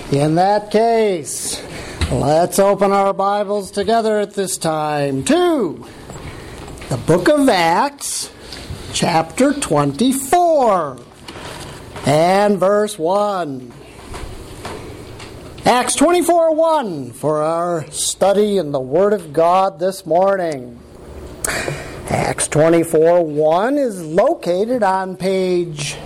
In that case, let's open our Bibles together at this time to the book of Acts, chapter 24, and verse 1. Acts 24:1 for our study in the Word of God this morning. Acts 24:1 is located on page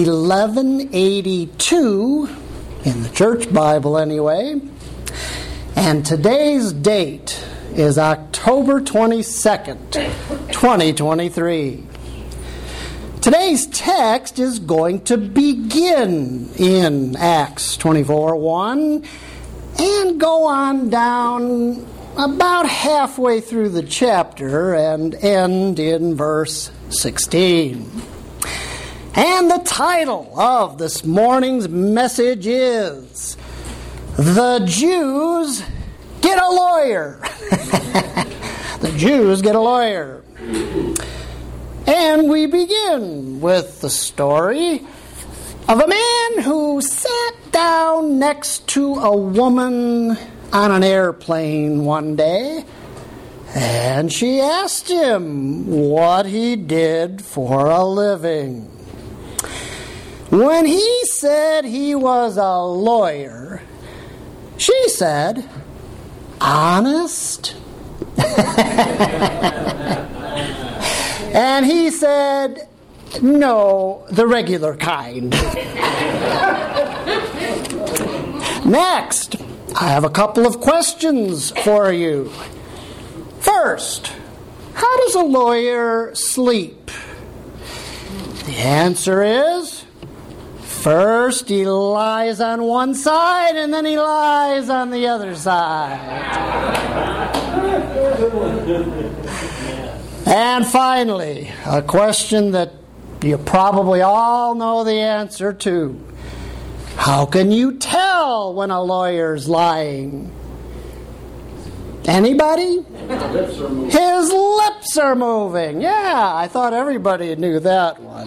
1182 in the Church Bible anyway. And today's date is October 22nd, 2023. Today's text is going to begin in Acts 24:1 and go on down about halfway through the chapter and end in verse 16. And the title of this morning's message is The Jews Get a Lawyer. The Jews get a lawyer. And we begin with the story of a man who sat down next to a woman on an airplane one day, and she asked him what he did for a living. When he said he was a lawyer, she said, "Honest?" And he said, "No, the regular kind." Next, I have a couple of questions for you. First, how does a lawyer sleep? The answer is, first he lies on one side and then he lies on the other side. And finally, a question that you probably all know the answer to. How can you tell when a lawyer's lying? Anybody? His lips are moving. Yeah, I thought everybody knew that one.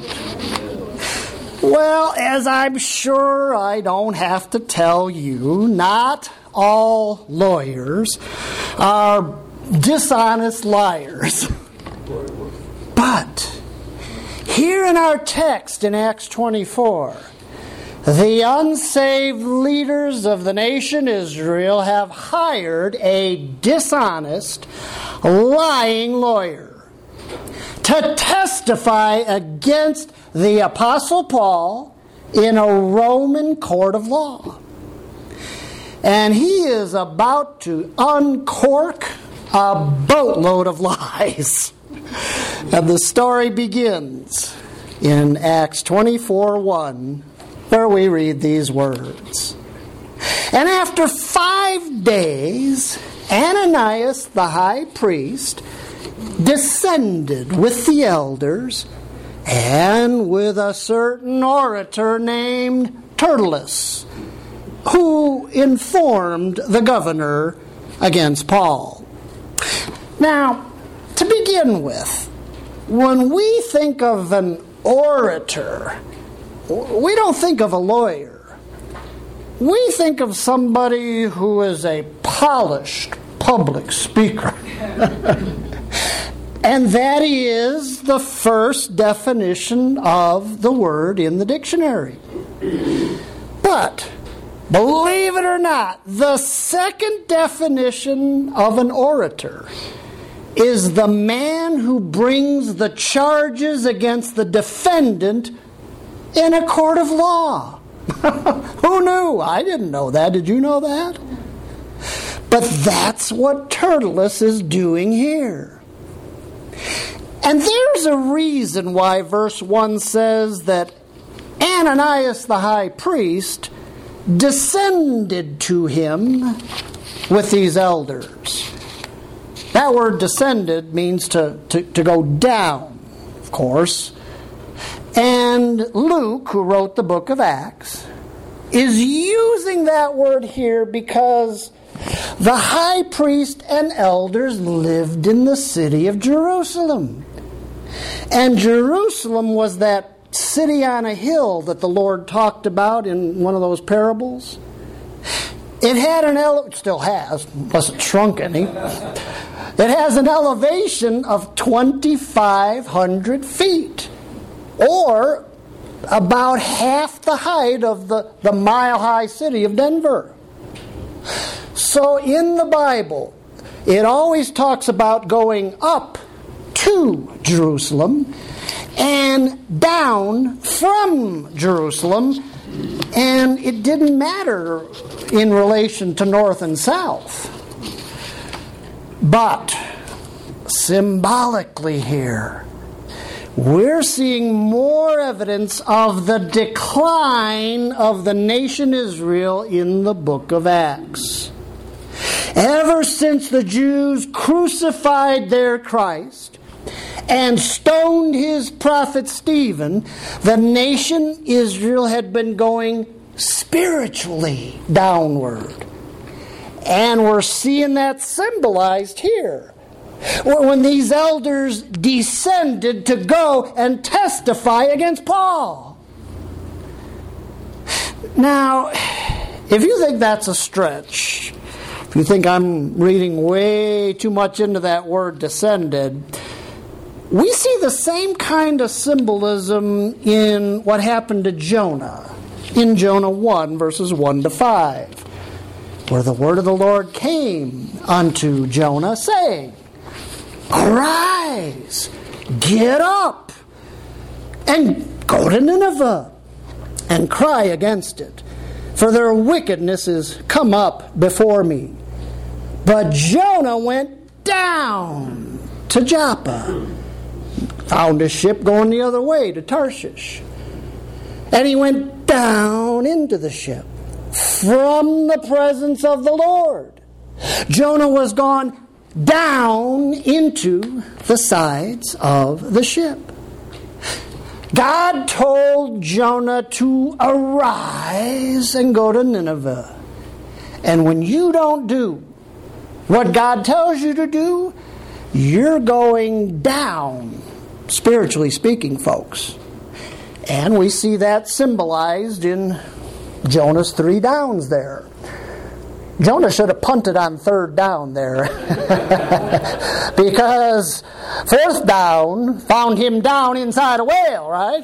Well, as I'm sure I don't have to tell you, not all lawyers are dishonest liars. But here in our text in Acts 24, the unsaved leaders of the nation Israel have hired a dishonest, lying lawyer to testify against the Apostle Paul in a Roman court of law. And he is about to uncork a boatload of lies. And the story begins in Acts 24:1, where we read these words. And after 5 days, Ananias the high priest descended with the elders and with a certain orator named Tertullus, who informed the governor against Paul. Now, to begin with, when we think of an orator, we don't think of a lawyer. We think of somebody who is a polished public speaker. And that is the first definition of the word in the dictionary. But, believe it or not, the second definition of an orator is the man who brings the charges against the defendant in a court of law. Who knew? I didn't know that. Did you know that? But that's what Tertullus is doing here. And there's a reason why verse 1 says that Ananias the high priest descended to him with these elders. That word descended means to go down, of course. And Luke, who wrote the book of Acts, is using that word here because the high priest and elders lived in the city of Jerusalem. And Jerusalem was that city on a hill that the Lord talked about in one of those parables. It had still has, unless it shrunk any. It has an elevation of 2,500 feet, or about half the height of the mile-high city of Denver. So in the Bible, it always talks about going up to Jerusalem and down from Jerusalem, and it didn't matter in relation to north and south. But symbolically here, we're seeing more evidence of the decline of the nation Israel in the book of Acts. Ever since the Jews crucified their Christ and stoned his prophet Stephen, the nation Israel had been going spiritually downward. And we're seeing that symbolized here, when these elders descended to go and testify against Paul. Now, if you think that's a stretch, if you think I'm reading way too much into that word descended, we see the same kind of symbolism in what happened to Jonah, in Jonah 1, verses 1 to 5, where the word of the Lord came unto Jonah, saying, "Arise, get up, and go to Nineveh, and cry against it, for their wickedness is come up before me." But Jonah went down to Joppa, found a ship going the other way to Tarshish, and he went down into the ship from the presence of the Lord. Jonah was gone down into the sides of the ship. God told Jonah to arise and go to Nineveh. And when you don't do what God tells you to do, you're going down, spiritually speaking, folks. And we see that symbolized in Jonah's 3 downs there. Jonah should have punted on 3rd down there. Because 4th down found him down inside a whale, right?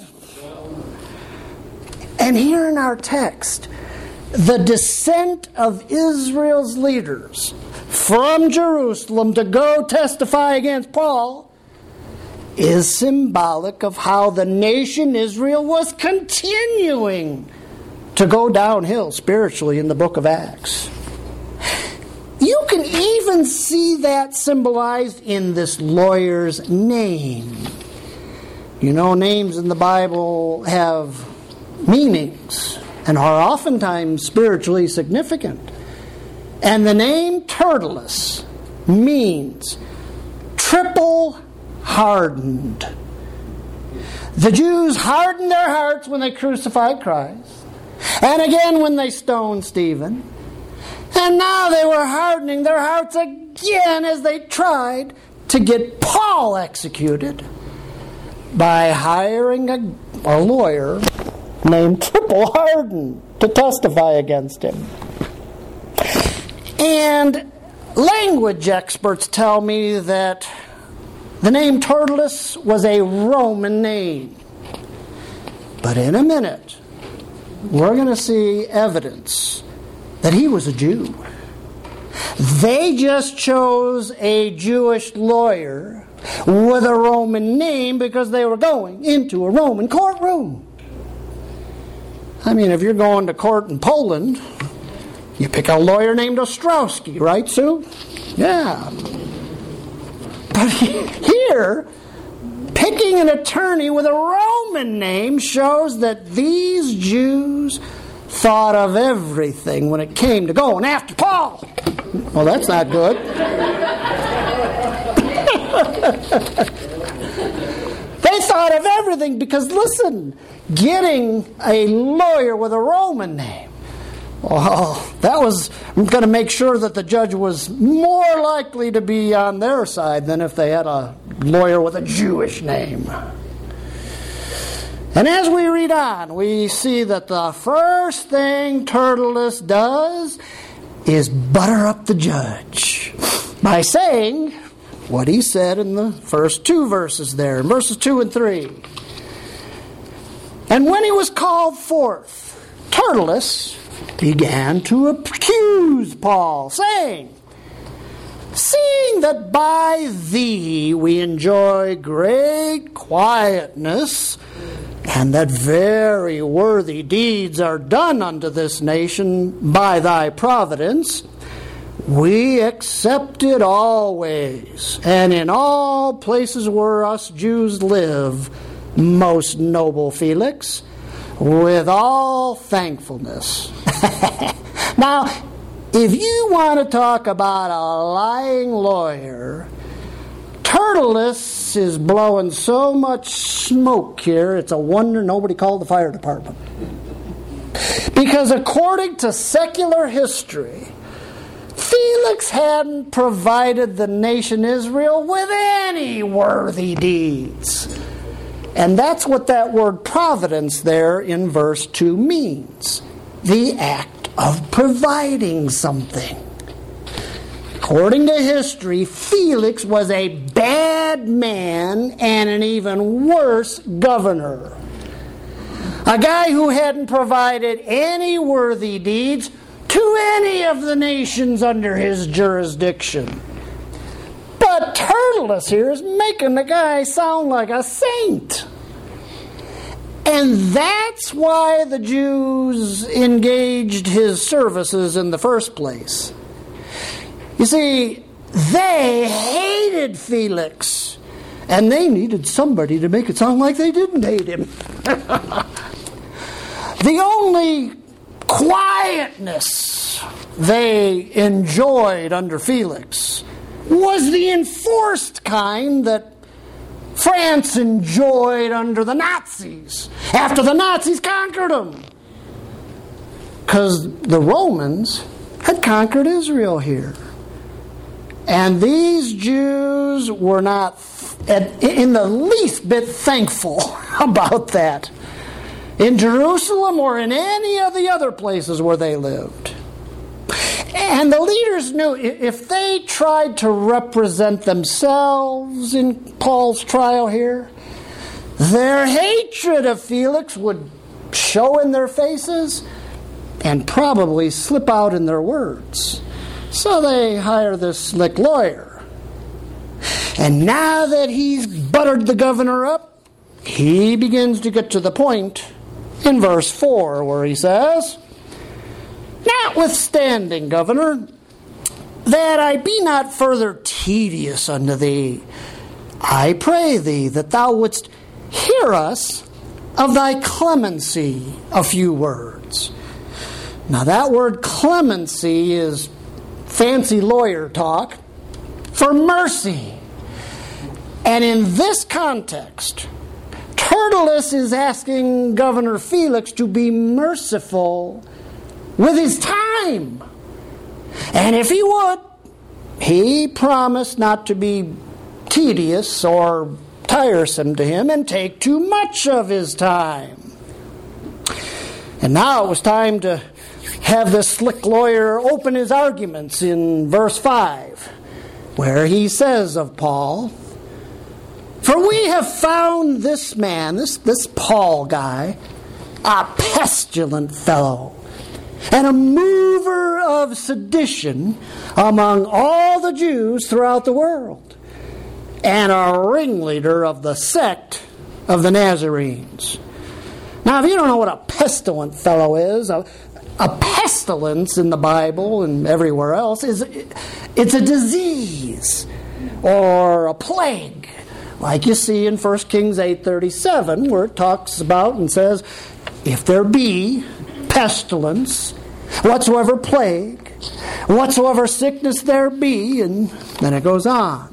And here in our text, the descent of Israel's leaders from Jerusalem to go testify against Paul is symbolic of how the nation Israel was continuing to go downhill spiritually in the book of Acts. You can even see that symbolized in this lawyer's name. You know, names in the Bible have meanings and are oftentimes spiritually significant. And the name Tertullus means triple hardened. The Jews hardened their hearts when they crucified Christ, and again when they stoned Stephen. And now they were hardening their hearts again as they tried to get Paul executed by hiring a lawyer named Triple Harden to testify against him. And language experts tell me that the name Tertullus was a Roman name. But in a minute, we're going to see evidence that he was a Jew. They just chose a Jewish lawyer with a Roman name because they were going into a Roman courtroom. I mean, if you're going to court in Poland, you pick a lawyer named Ostrowski, right, Sue? Yeah. But here, picking an attorney with a Roman name shows that these Jews thought of everything when it came to going after Paul. Well, that's not good. They thought of everything because, listen, getting a lawyer with a Roman name, well, that was going to make sure that the judge was more likely to be on their side than if they had a lawyer with a Jewish name. And as we read on, we see that the first thing Tertullus does is butter up the judge by saying what he said in the first two verses there, in verses 2 and 3. And when he was called forth, Tertullus began to accuse Paul, saying, seeing that by thee we enjoy great quietness, and that very worthy deeds are done unto this nation by thy providence, we accept it always, and in all places where us Jews live, most noble Felix, with all thankfulness. Now, if you want to talk about a lying lawyer, Tertullus is blowing so much smoke here, it's a wonder nobody called the fire department. Because according to secular history, Felix hadn't provided the nation Israel with any worthy deeds. And that's what that word providence there in verse 2 means. The act of providing something. According to history, Felix was a bad man and an even worse governor. A guy who hadn't provided any worthy deeds to any of the nations under his jurisdiction. But Tertullus here is making the guy sound like a saint. And that's why the Jews engaged his services in the first place. You see, they hated Felix, and they needed somebody to make it sound like they didn't hate him. The only quietness they enjoyed under Felix was the enforced kind that France enjoyed under the Nazis after the Nazis conquered them. Because the Romans had conquered Israel here. And these Jews were not in the least bit thankful about that in Jerusalem or in any of the other places where they lived. And the leaders knew if they tried to represent themselves in Paul's trial here, their hatred of Felix would show in their faces and probably slip out in their words. So they hire this slick lawyer. And now that he's buttered the governor up, he begins to get to the point in verse 4 where he says, notwithstanding, governor, that I be not further tedious unto thee, I pray thee that thou wouldst hear us of thy clemency a few words. Now that word clemency is fancy lawyer talk for mercy. And in this context, Tertullus is asking Governor Felix to be merciful with his time. And if he would, he promised not to be tedious or tiresome to him and take too much of his time. And now it was time to have this slick lawyer open his arguments in verse 5, where he says of Paul, for we have found this man, this Paul guy, a pestilent fellow, and a mover of sedition among all the Jews throughout the world, and a ringleader of the sect of the Nazarenes. Now, if you don't know what a pestilent fellow is, a pestilence in the Bible and everywhere else it's a disease or a plague, like you see in 1 Kings 8:37, where it talks about and says, if there be pestilence, whatsoever plague, whatsoever sickness there be, and then it goes on.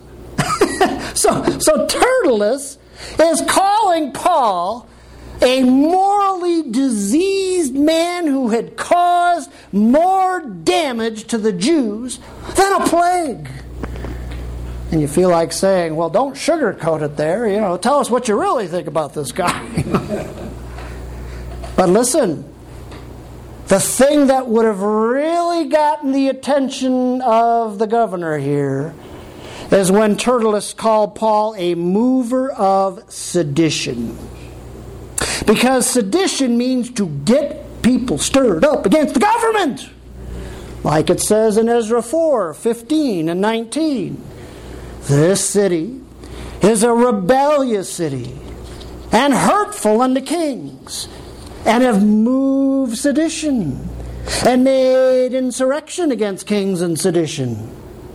So Tertullus is calling Paul a morally diseased man who had caused more damage to the Jews than a plague. And you feel like saying, well, don't sugarcoat it there. Tell us what you really think about this guy. But listen, the thing that would have really gotten the attention of the governor here is when Tertullus called Paul a mover of sedition. Because sedition means to get people stirred up against the government. Like it says in Ezra 4:15 and 19. This city is a rebellious city and hurtful unto kings, and have moved sedition and made insurrection against kings and sedition.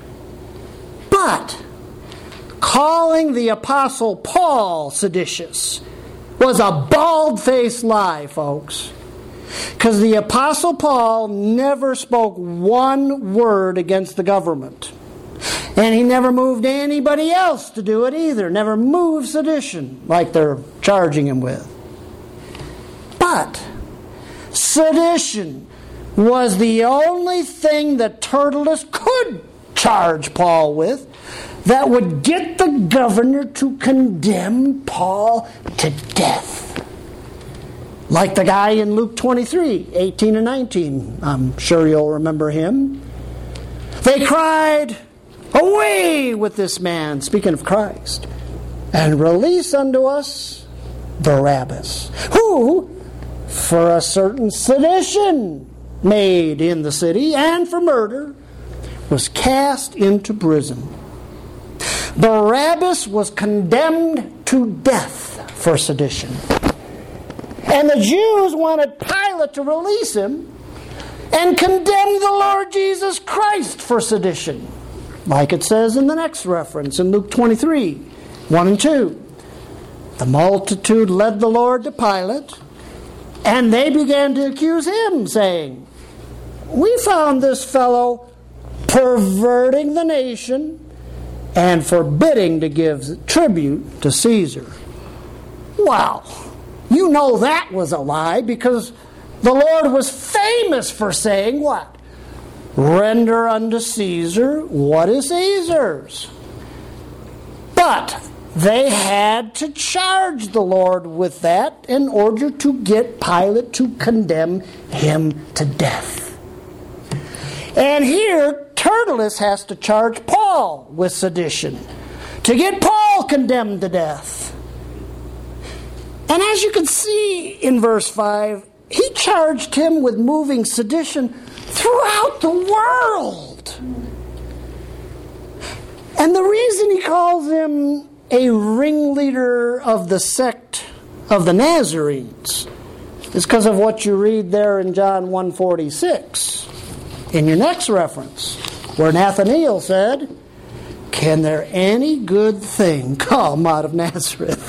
But calling the Apostle Paul seditious was a bald-faced lie, folks. Because the Apostle Paul never spoke one word against the government. And he never moved anybody else to do it either. Never moved sedition like they're charging him with. But sedition was the only thing that Tertullus could charge Paul with that would get the governor to condemn Paul to death. Like the guy in Luke 23:18 and 19. I'm sure you'll remember him. They cried, "Away with this man," speaking of Christ, "and release unto us Barabbas, who, for a certain sedition made in the city, and for murder, was cast into prison." Barabbas was condemned to death for sedition. And the Jews wanted Pilate to release him and condemn the Lord Jesus Christ for sedition. Like it says in the next reference in Luke 23:1 and 2. The multitude led the Lord to Pilate, and they began to accuse him, saying, "We found this fellow perverting the nation and forbidding to give tribute to Caesar." Wow, you know that was a lie, because the Lord was famous for saying what? Render unto Caesar what is Caesar's. But they had to charge the Lord with that in order to get Pilate to condemn him to death. And here, Tertullus has to charge Paul with sedition to get Paul condemned to death. And as you can see in verse 5, he charged him with moving sedition throughout the world. And the reason he calls him a ringleader of the sect of the Nazarenes is because of what you read there in John 1:46 in your next reference, where Nathanael said, "Can there any good thing come out of Nazareth?"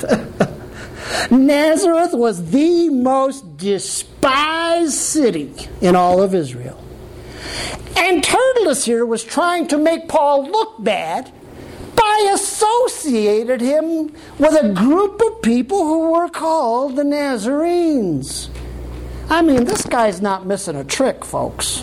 Nazareth was the most despised city in all of Israel. And Tertullus here was trying to make Paul look bad by associating him with a group of people who were called the Nazarenes. I mean, this guy's not missing a trick, folks.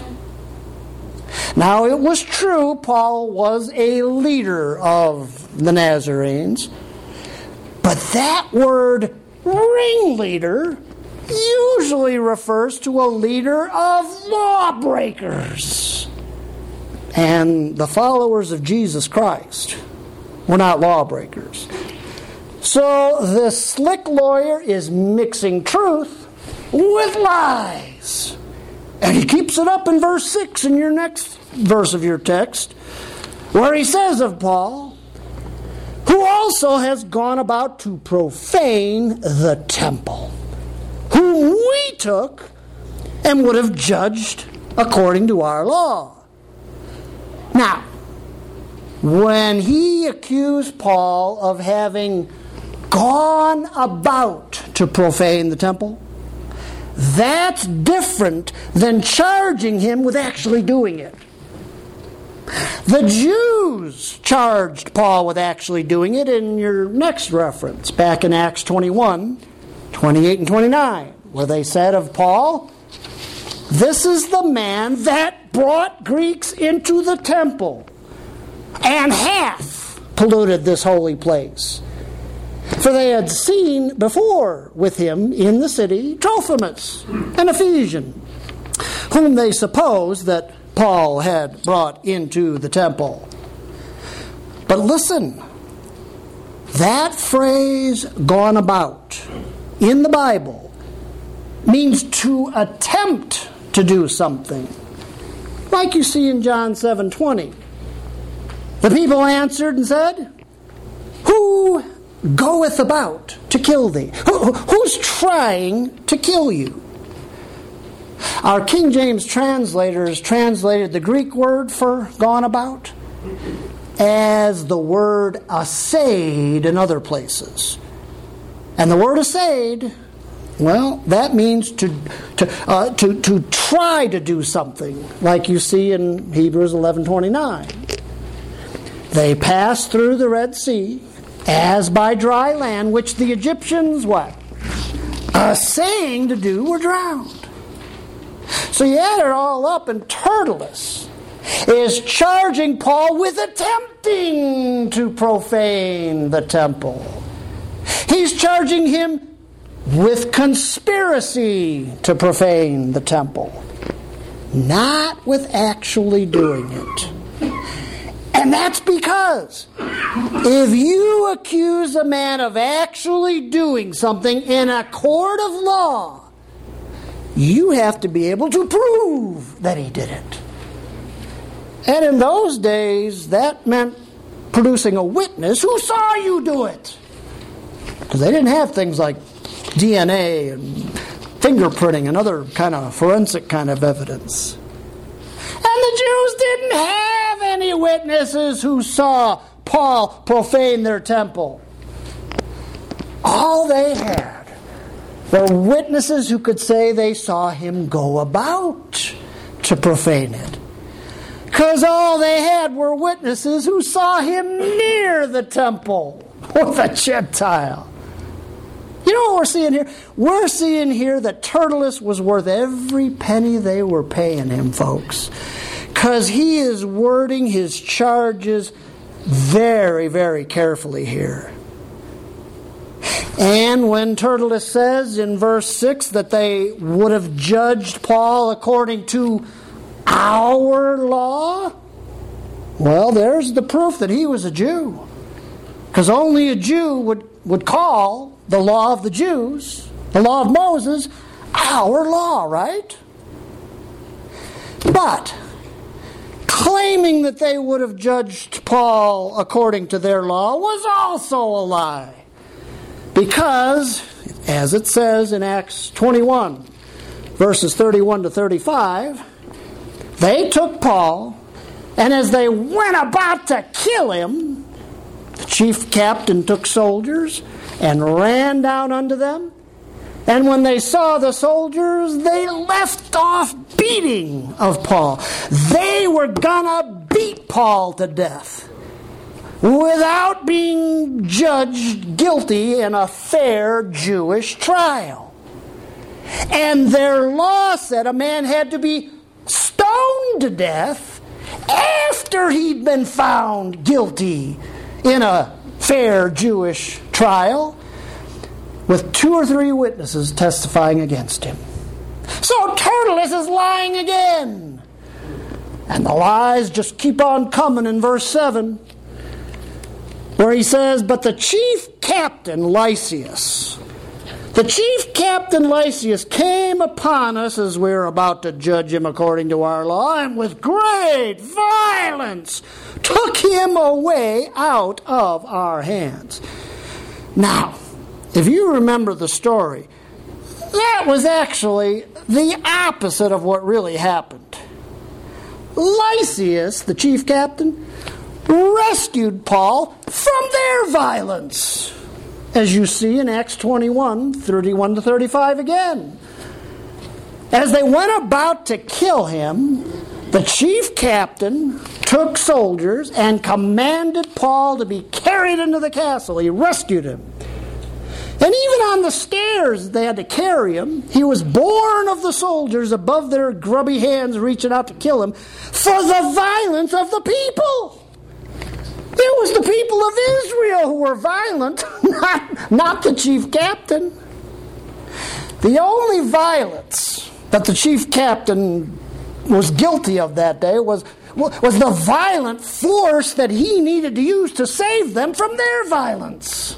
Now, it was true Paul was a leader of the Nazarenes, but that word ringleader usually refers to a leader of lawbreakers. And the followers of Jesus Christ were not lawbreakers. So this slick lawyer is mixing truth with lies. And he keeps it up in verse 6 in your next verse of your text, where he says of Paul, "Who also has gone about to profane the temple, whom we took and would have judged according to our law." Now, when he accused Paul of having gone about to profane the temple, that's different than charging him with actually doing it. The Jews charged Paul with actually doing it in your next reference, back in Acts 21:28 and 29, where they said of Paul, "This is the man that brought Greeks into the temple and hath polluted this holy place. For they had seen before with him in the city Trophimus, an Ephesian, whom they supposed that Paul had brought into the temple. But listen, that phrase, gone about, in the Bible, means to attempt to do something. Like you see in John 7:20. The people answered and said, "Who goeth about to kill thee?" Who's trying to kill you? Our King James translators translated the Greek word for gone about as the word assayed in other places. And the word assayed, well, that means to try to do something, like you see in Hebrews 11:29. They passed through the Red Sea as by dry land, which the Egyptians, what? Assaying to do, were drowned. So you add it all up, and Tertullus is charging Paul with attempting to profane the temple. He's charging him with conspiracy to profane the temple, not with actually doing it. And that's because if you accuse a man of actually doing something in a court of law, you have to be able to prove that he did it. And in those days, that meant producing a witness who saw you do it. Because they didn't have things like DNA and fingerprinting and other kind of forensic kind of evidence. And the Jews didn't have any witnesses who saw Paul profane their temple. All they had were witnesses who could say they saw him go about to profane it. Because all they had were witnesses who saw him near the temple with a Gentile. You know what we're seeing here? We're seeing here that Tertullus was worth every penny they were paying him, folks. Because he is wording his charges very, very carefully here. And when Tertullus says in verse 6 that they would have judged Paul according to our law, well, there's the proof that he was a Jew. Because only a Jew would call the law of the Jews, the law of Moses, our law, right? But claiming that they would have judged Paul according to their law was also a lie. Because, as it says in Acts 21, verses 31 to 35, they took Paul, and as they went about to kill him, the chief captain took soldiers and ran down unto them. And when they saw the soldiers, they left off beating of Paul. They were gonna beat Paul to death without being judged guilty in a fair Jewish trial. And their law said a man had to be stoned to death after he'd been found guilty in a fair Jewish trial with 2 or 3 witnesses testifying against him. So Tertullus is lying again. And the lies just keep on coming in verse 7, where he says, "But the chief captain Lysias, came upon us as we were about to judge him according to our law, and with great violence took him away out of our hands." Now, if you remember the story, that was actually the opposite of what really happened. Lysias, the chief captain, rescued Paul from their violence, as you see in Acts 21, 31 to 35 again. As they went about to kill him, the chief captain took soldiers and commanded Paul to be carried into the castle. He rescued him. And even on the stairs they had to carry him, he was borne of the soldiers above their grubby hands reaching out to kill him for the violence of the people. It was the people of Israel who were violent, not the chief captain. The only violence that the chief captain was guilty of that day was the violent force that he needed to use to save them from their violence.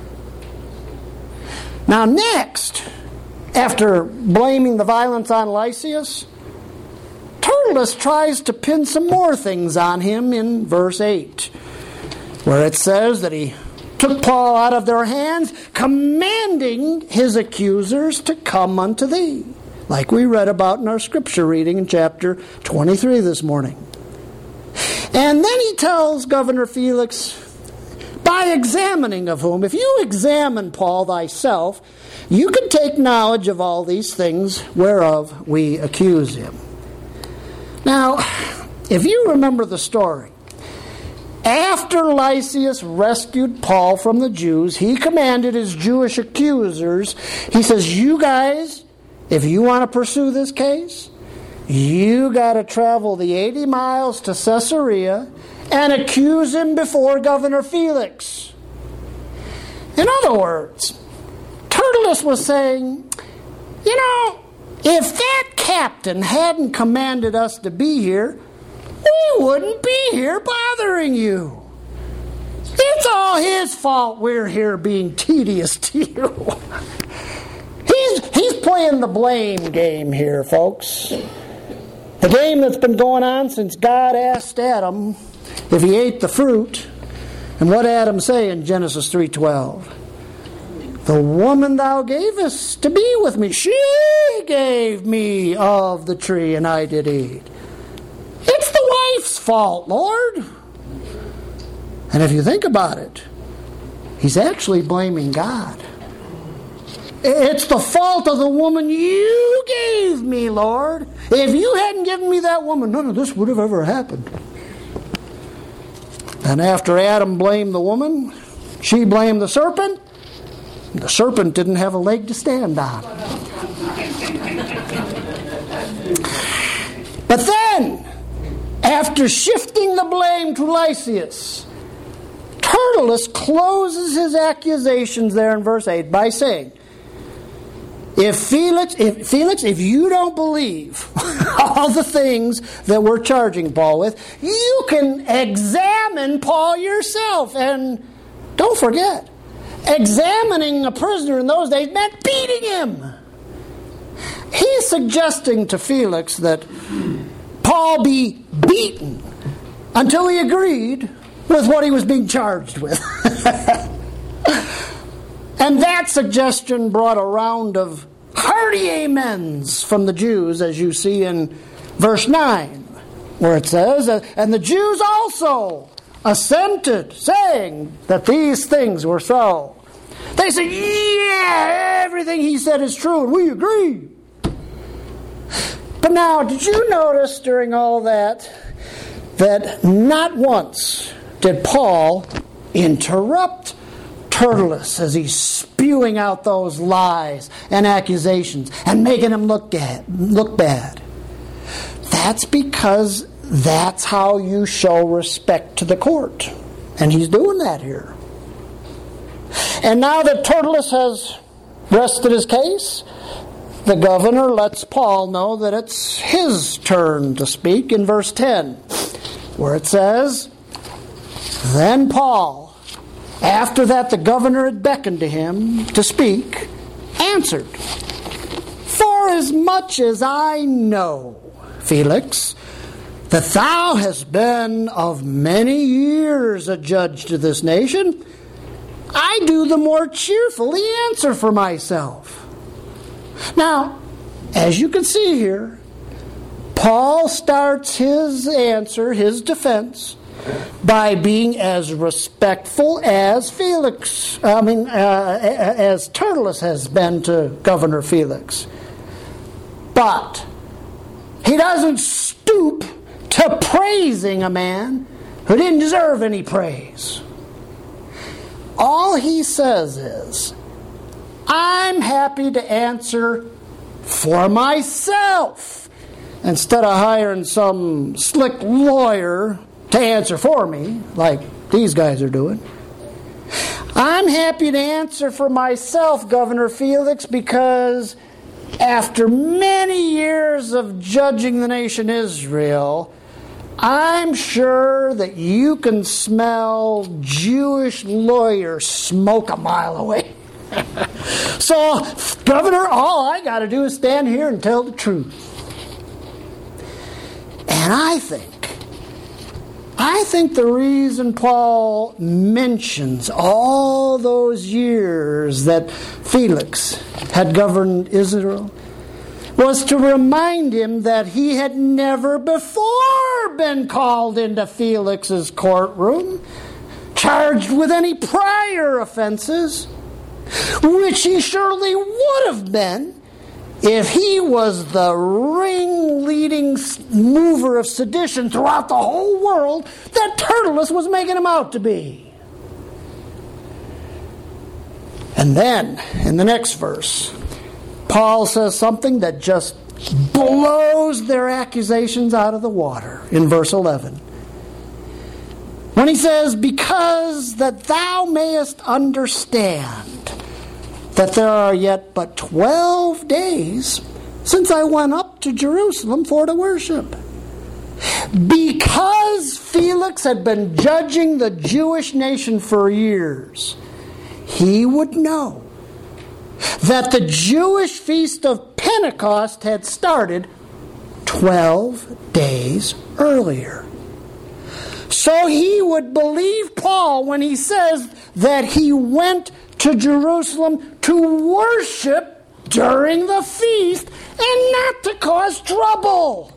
Now next, after blaming the violence on Lysias, Tertullus tries to pin some more things on him in verse 8, where it says that he took Paul out of their hands, commanding his accusers to come unto thee, like we read about in our scripture reading in chapter 23 this morning. And then he tells Governor Felix, by examining of whom, if you examine Paul thyself, you can take knowledge of all these things whereof we accuse him. Now, if you remember the story, after Lysias rescued Paul from the Jews, he commanded his Jewish accusers, he says, you guys, if you want to pursue this case, you got to travel the 80 miles to Caesarea and accuse him before Governor Felix. In other words, Tertullus was saying, you know, if that captain hadn't commanded us to be here, we wouldn't be here bothering you. It's all his fault we're here being tedious to you. He's playing the blame game here, folks. The game that's been going on since God asked Adam if he ate the fruit. And what did Adam say in Genesis 3:12? The woman thou gavest to be with me, she gave me of the tree, and I did eat. It's the wife's fault, Lord. And if you think about it, he's actually blaming God. It's the fault of the woman you gave me, Lord. If you hadn't given me that woman, none of this would have ever happened. And after Adam blamed the woman, she blamed the serpent. The serpent didn't have a leg to stand on. But then, after shifting the blame to Lysias, Tertullus closes his accusations there in verse 8 by saying, Felix, if you don't believe all the things that we're charging Paul with, you can examine Paul yourself. And don't forget, examining a prisoner in those days meant beating him. He's suggesting to Felix that Paul be beaten until he agreed with what he was being charged with. And that suggestion brought a round of hearty amens from the Jews, as you see in verse 9, where it says, and the Jews also assented, saying that these things were so. They said, yeah, everything he said is true, and we agree. But now, did you notice during all that not once did Paul interrupt Tertullus as he's spewing out those lies and accusations and making him look bad? That's because that's how you show respect to the court. And he's doing that here. And now that Tertullus has rested his case, the governor lets Paul know that it's his turn to speak in verse 10, where it says, Then Paul, after that the governor had beckoned to him to speak, answered, For as much as I know, Felix, that thou hast been of many years a judge to this nation, I do the more cheerfully answer for myself. Now, as you can see here, Paul starts his answer, his defense, by being as respectful as as Tertullus has been to Governor Felix. But he doesn't stoop to praising a man who didn't deserve any praise. All he says is, I'm happy to answer for myself, instead of hiring some slick lawyer to answer for me, like these guys are doing. I'm happy to answer for myself, Governor Felix, because after many years of judging the nation Israel, I'm sure that you can smell Jewish lawyer smoke a mile away. So, Governor, all I got to do is stand here and tell the truth. And I think the reason Paul mentions all those years that Felix had governed Israel was to remind him that he had never before been called into Felix's courtroom, charged with any prior offenses, which he surely would have been if he was the ringleading mover of sedition throughout the whole world that Tertullus was making him out to be. And then, in the next verse, Paul says something that just blows their accusations out of the water in verse 11. When he says, "Because that thou mayest understand that there are yet but 12 days since I went up to Jerusalem for to worship." Because Felix had been judging the Jewish nation for years, he would know that the Jewish feast of Pentecost had started 12 days earlier. So he would believe Paul when he says that he went to Jerusalem to worship during the feast and not to cause trouble.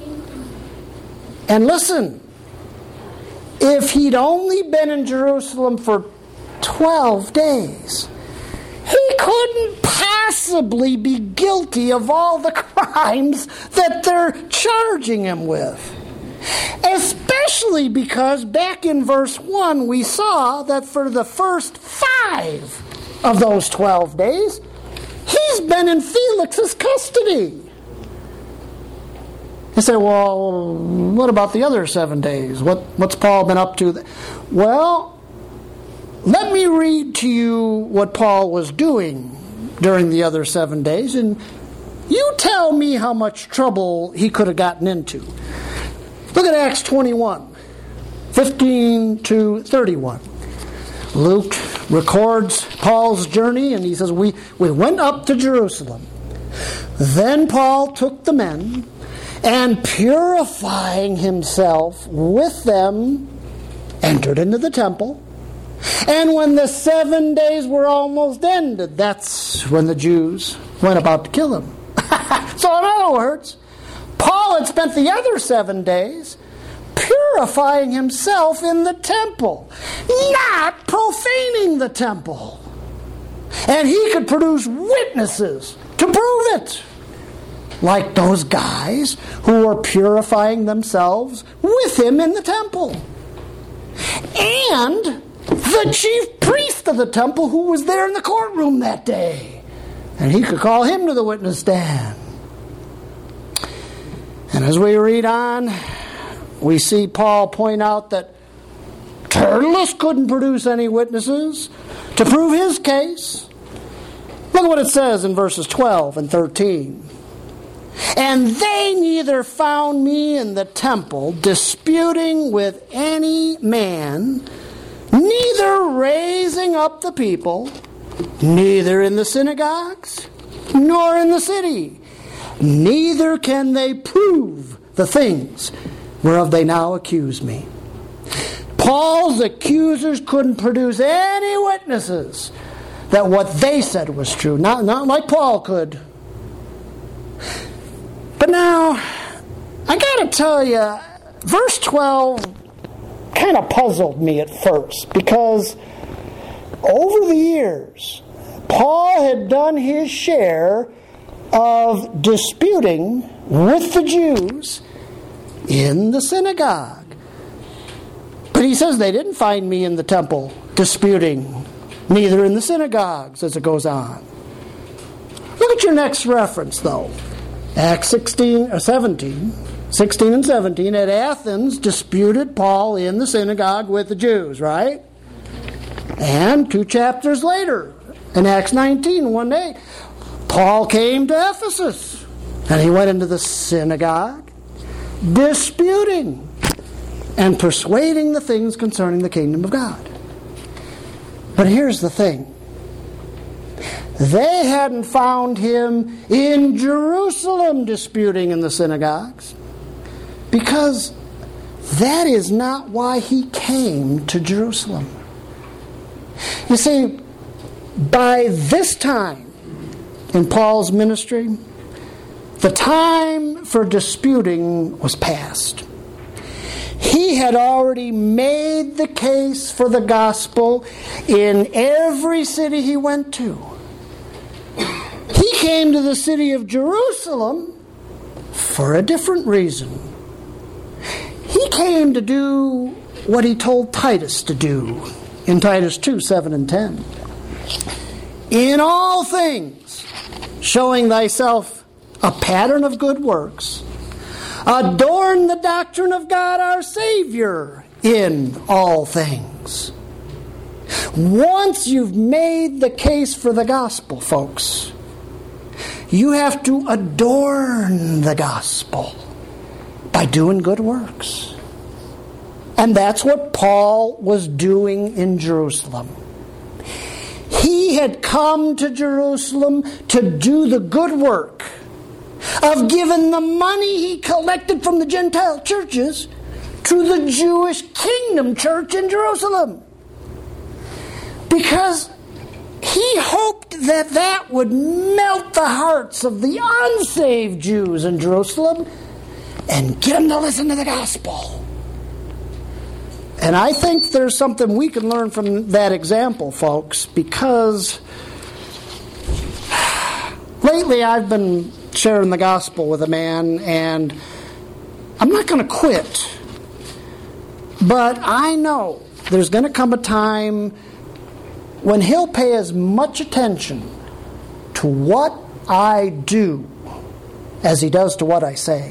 And listen, if he'd only been in Jerusalem for 12 days, he couldn't possibly be guilty of all the crimes that they're charging him with. Especially because back in verse 1 we saw that for the first 5 of those 12 days, he's been in Felix's custody. You say, well, what about the other 7 days? What's Paul been up to? Well, let me read to you what Paul was doing during the other 7 days, and you tell me how much trouble he could have gotten into. Look at Acts 21, 15 to 31. Luke records Paul's journey, and he says, we went up to Jerusalem. Then Paul took the men, and purifying himself with them, entered into the temple. And when the 7 days were almost ended, that's when the Jews went about to kill him. So in other words, Paul had spent the other 7 days purifying himself in the temple, not profaning the temple. And he could produce witnesses to prove it, like those guys who were purifying themselves with him in the temple. And the chief priest of the temple who was there in the courtroom that day. And he could call him to the witness stand. And as we read on, we see Paul point out that Tertullus couldn't produce any witnesses to prove his case. Look at what it says in verses 12 and 13. And they neither found me in the temple disputing with any man, neither raising up the people, neither in the synagogues, nor in the city. Neither can they prove the things whereof they now accuse me. Paul's accusers couldn't produce any witnesses that what they said was true. Not like Paul could. But now, I gotta tell you, verse 12 kind of puzzled me at first, because over the years, Paul had done his share of disputing with the Jews in the synagogue. But he says they didn't find me in the temple disputing, neither in the synagogues, as it goes on. Look at your next reference, though. Acts 16 and 17. At Athens disputed Paul in the synagogue with the Jews, right? And 2 chapters later, in Acts 19, 1-8, Paul came to Ephesus, and he went into the synagogue, disputing and persuading the things concerning the kingdom of God. But here's the thing. They hadn't found him in Jerusalem disputing in the synagogues, because that is not why he came to Jerusalem. You see, by this time in Paul's ministry, the time for disputing was past. He had already made the case for the gospel in every city he went to. He came to the city of Jerusalem for a different reason. He came to do what he told Titus to do in Titus 2, 7 and 10. In all things, showing thyself a pattern of good works, adorn the doctrine of God our Savior in all things. Once you've made the case for the gospel, folks, you have to adorn the gospel by doing good works. And that's what Paul was doing in Jerusalem. He had come to Jerusalem to do the good work of giving the money he collected from the Gentile churches to the Jewish Kingdom Church in Jerusalem. Because he hoped that that would melt the hearts of the unsaved Jews in Jerusalem and get them to listen to the gospel. And I think there's something we can learn from that example, folks, because lately I've been sharing the gospel with a man, and I'm not going to quit. But I know there's going to come a time when he'll pay as much attention to what I do as he does to what I say.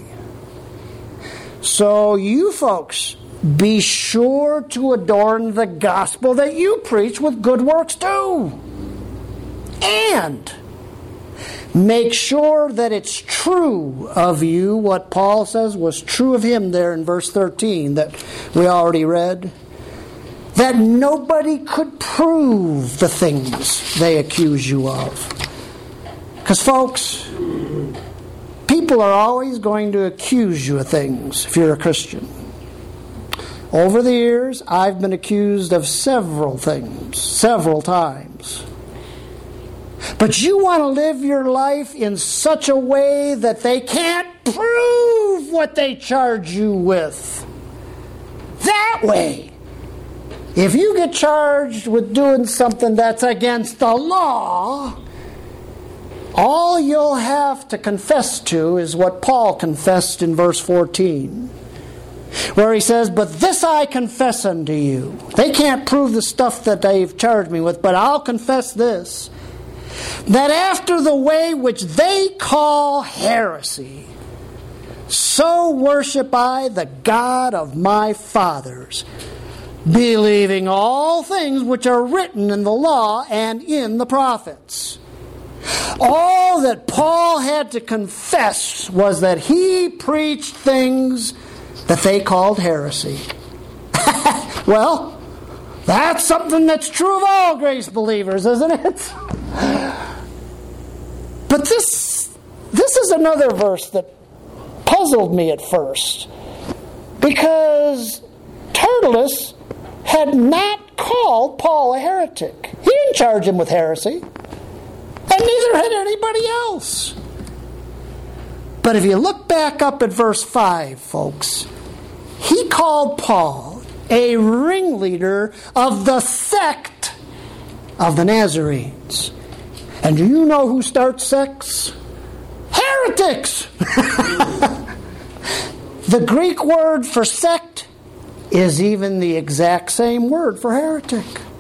So you folks, be sure to adorn the gospel that you preach with good works too. And make sure that it's true of you what Paul says was true of him there in verse 13 that we already read. That nobody could prove the things they accuse you of. Because folks, people are always going to accuse you of things if you're a Christian. Over the years, I've been accused of several things, several times. But you want to live your life in such a way that they can't prove what they charge you with. That way, if you get charged with doing something that's against the law, all you'll have to confess to is what Paul confessed in verse 14. Where he says, but this I confess unto you. They can't prove the stuff that they've charged me with, but I'll confess this. That after the way which they call heresy, so worship I the God of my fathers, believing all things which are written in the law and in the prophets. All that Paul had to confess was that he preached things that they called heresy. Well, that's something that's true of all grace believers, isn't it? But this is another verse that puzzled me at first, because Tertullus had not called Paul a heretic. He didn't charge him with heresy, and neither had anybody else. But if you look back up at verse 5, folks, he called Paul a ringleader of the sect of the Nazarenes. And do you know who starts sects? Heretics! The Greek word for sect is even the exact same word for heretic.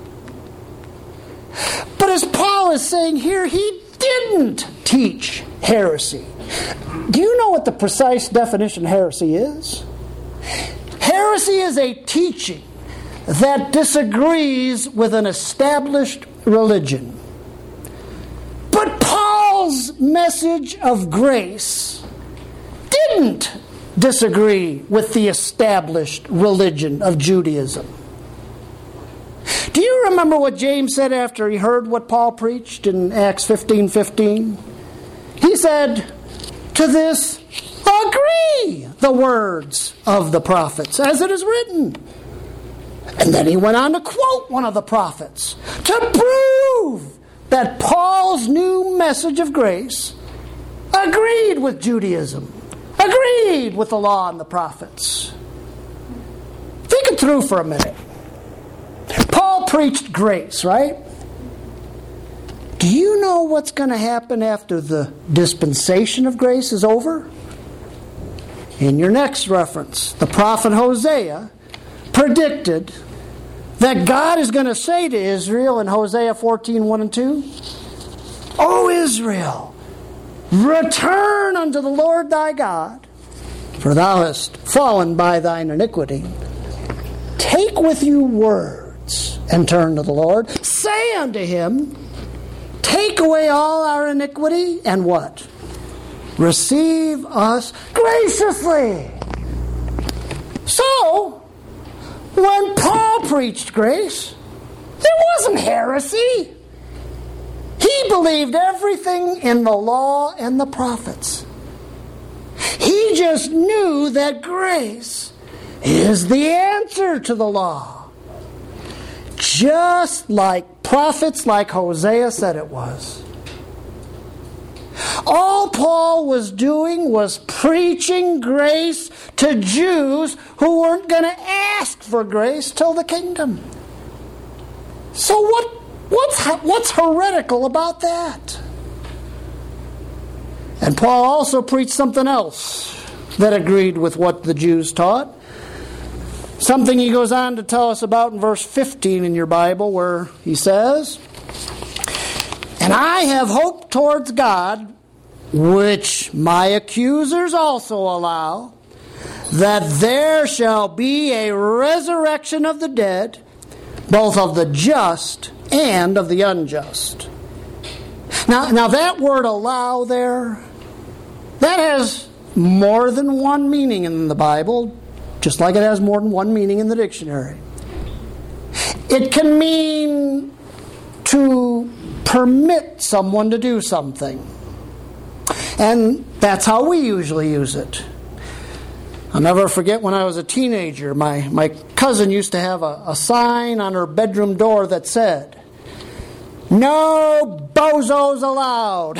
But as Paul is saying here, he didn't teach heresy. Do you know what the precise definition of heresy is? Heresy is a teaching that disagrees with an established religion. But Paul's message of grace didn't disagree with the established religion of Judaism. Do you remember what James said after he heard what Paul preached in Acts 15:15? He said, "To this agree the words of the prophets, as it is written." And then he went on to quote one of the prophets to prove that Paul's new message of grace agreed with Judaism, agreed with the law and the prophets. Think it through for a minute. Paul preached grace, right? Do you know what's going to happen after the dispensation of grace is over? In your next reference, the prophet Hosea predicted that God is going to say to Israel in Hosea 14:1 and 2, "O Israel, return unto the Lord thy God, for thou hast fallen by thine iniquity. Take with you words and turn to the Lord. Say unto him, take away all our iniquity, and what? Receive us graciously." So, when Paul preached grace, there wasn't heresy. He believed everything in the law and the prophets. He just knew that grace is the answer to the law, just like prophets like Hosea said it was. All Paul was doing was preaching grace to Jews who weren't going to ask for grace till the kingdom. So what's heretical about that? And Paul also preached something else that agreed with what the Jews taught. Something he goes on to tell us about in verse 15 in your Bible, where he says, "And I have hope towards God, which my accusers also allow, that there shall be a resurrection of the dead, both of the just and of the unjust." Now that word "allow" there, that has more than one meaning in the Bible, just like it has more than one meaning in the dictionary. It can mean to permit someone to do something. And that's how we usually use it. I'll never forget when I was a teenager, my cousin used to have a sign on her bedroom door that said, "No bozos allowed."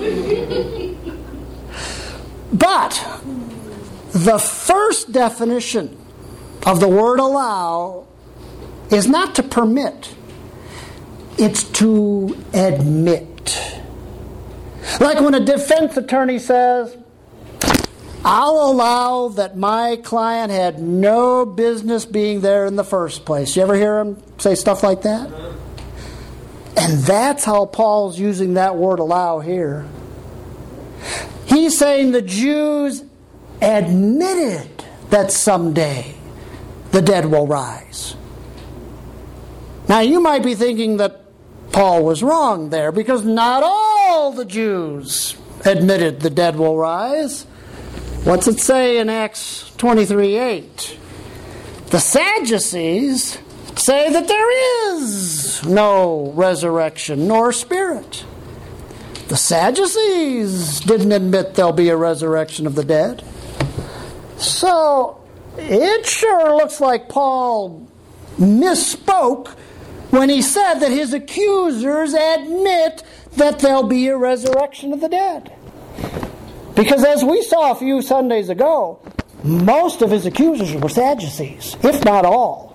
But the first definition of the word "allow" is not to permit. It's to admit. Like when a defense attorney says, "I'll allow that my client had no business being there in the first place." You ever hear him say stuff like that? And that's how Paul's using that word "allow" here. He's saying the Jews admitted that someday the dead will rise. Now you might be thinking that Paul was wrong there, because not all the Jews admitted the dead will rise. What's it say in Acts 23:8? The Sadducees say that there is no resurrection nor spirit. The Sadducees didn't admit there'll be a resurrection of the dead. So it sure looks like Paul misspoke when he said that his accusers admit that there'll be a resurrection of the dead. Because as we saw a few Sundays ago, most of his accusers were Sadducees, if not all.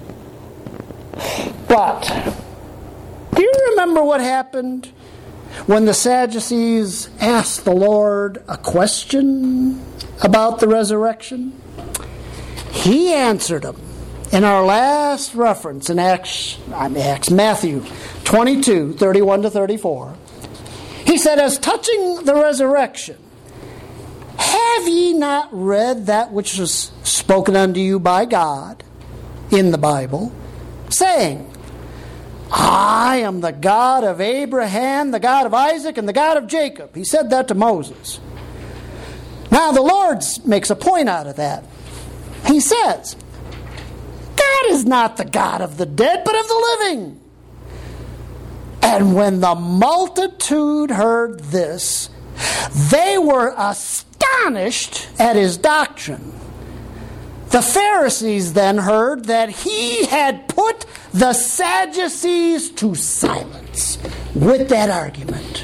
But do you remember what happened when the Sadducees asked the Lord a question about the resurrection? He answered them. In our last reference in Matthew 22, 31 to 34, he said, "As touching the resurrection, have ye not read that which was spoken unto you by God in the Bible, saying, I am the God of Abraham, the God of Isaac, and the God of Jacob. He said that to Moses. Now the Lord makes a point out of that. He says, God is not the God of the dead, but of the living. And when the multitude heard this, they were astonished at his doctrine. The Pharisees then heard that he had put the Sadducees to silence with that argument.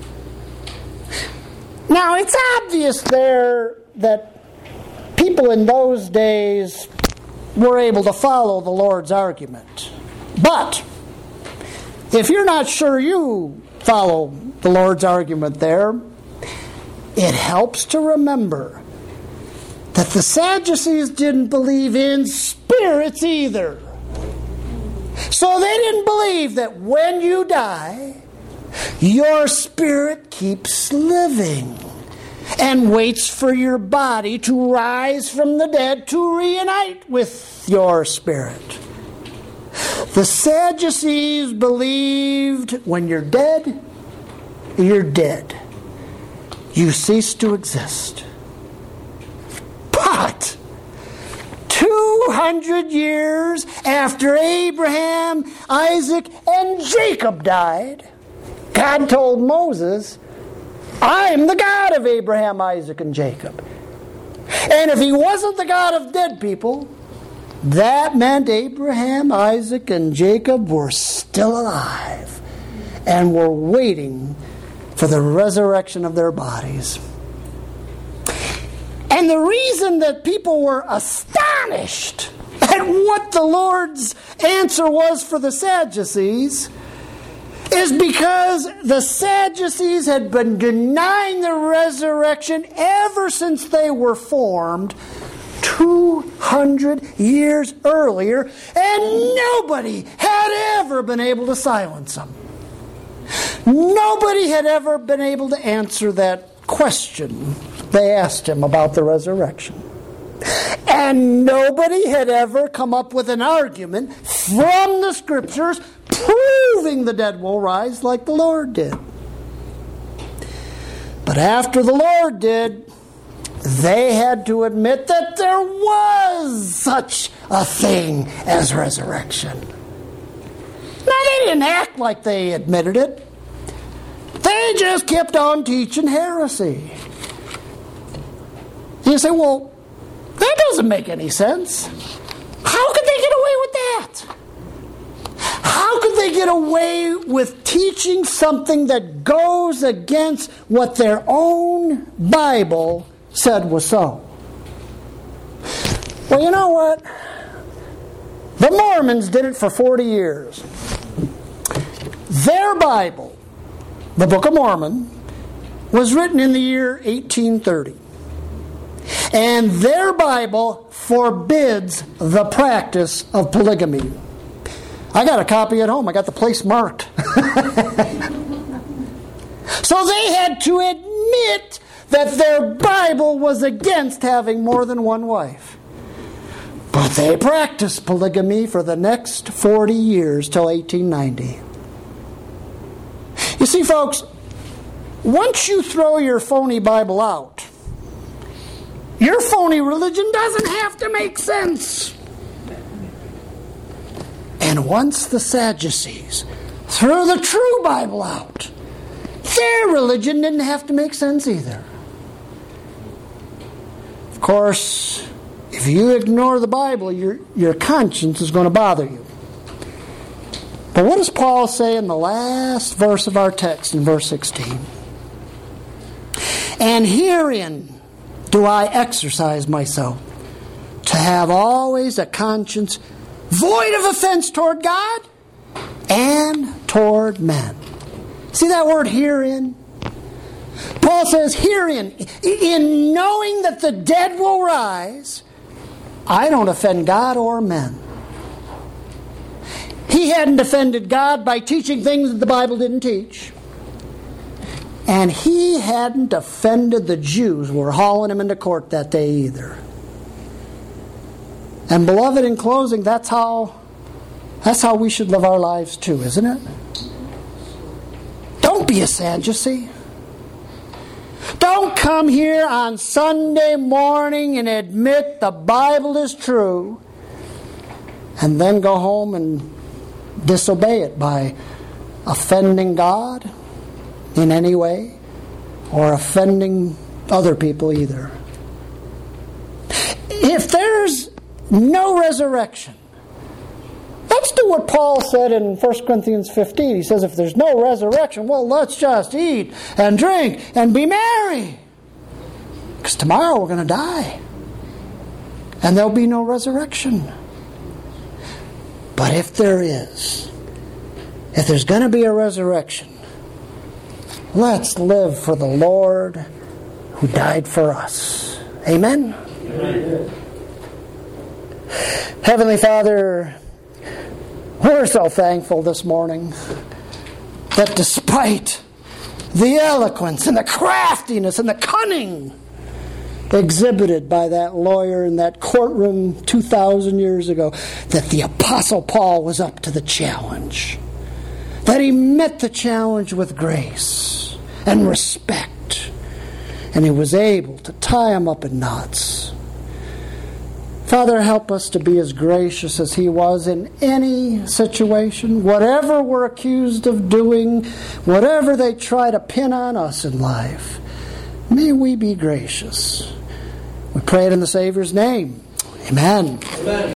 Now, it's obvious there that people in those days were able to follow the Lord's argument. But if you're not sure you follow the Lord's argument there, it helps to remember that the Sadducees didn't believe in spirits either. So they didn't believe that when you die, your spirit keeps living and waits for your body to rise from the dead to reunite with your spirit. The Sadducees believed when you're dead, you're dead. You cease to exist. But 200 years after Abraham, Isaac, and Jacob died, God told Moses, I'm the God of Abraham, Isaac, and Jacob. And if he wasn't the God of dead people, that meant Abraham, Isaac, and Jacob were still alive and were waiting for the resurrection of their bodies. And the reason that people were astonished at what the Lord's answer was for the Sadducees is because the Sadducees had been denying the resurrection ever since they were formed 200 years earlier, and nobody had ever been able to silence them. Nobody had ever been able to answer that question they asked him about the resurrection. And nobody had ever come up with an argument from the Scriptures proving the dead will rise like the Lord did. But after the Lord did, they had to admit that there was such a thing as resurrection. Now, they didn't act like they admitted it. They just kept on teaching heresy. You say, well, that doesn't make any sense. How could they get away with that? How could they get away with teaching something that goes against what their own Bible said was so? Well, you know what? The Mormons did it for 40 years. Their Bible, the Book of Mormon, was written in the year 1830. And their Bible forbids the practice of polygamy. I got a copy at home. I got the place marked. So they had to admit that their Bible was against having more than one wife. But they practiced polygamy for the next 40 years till 1890. You see, folks, once you throw your phony Bible out, your phony religion doesn't have to make sense. And once the Sadducees threw the true Bible out, their religion didn't have to make sense either. Of course, if you ignore the Bible, your conscience is going to bother you. But what does Paul say in the last verse of our text, in verse 16? And herein do I exercise myself, to have always a conscience void of offense toward God and toward men. See that word herein? Paul says herein, in knowing that the dead will rise, I don't offend God or men. He hadn't offended God by teaching things that the Bible didn't teach. And he hadn't offended the Jews who were hauling him into court that day either. And beloved, in closing, that's how That's how we should live our lives too, isn't it? Don't be a Sadducee. Don't come here on Sunday morning and admit the Bible is true and then go home and disobey it by offending God in any way or offending other people either. If there's no resurrection, let's do what Paul said in 1 Corinthians 15. He says, if there's no resurrection, well, let's just eat and drink and be merry. Because tomorrow we're going to die. And there'll be no resurrection. But if there's going to be a resurrection, let's live for the Lord who died for us. Amen? Amen. Heavenly Father, we're so thankful this morning that despite the eloquence and the craftiness and the cunning exhibited by that lawyer in that courtroom 2,000 years ago, that the Apostle Paul was up to the challenge. That he met the challenge with grace and respect. And he was able to tie him up in knots. Father, help us to be as gracious as he was in any situation. Whatever we're accused of doing, whatever they try to pin on us in life, may we be gracious. We pray it in the Savior's name. Amen. Amen.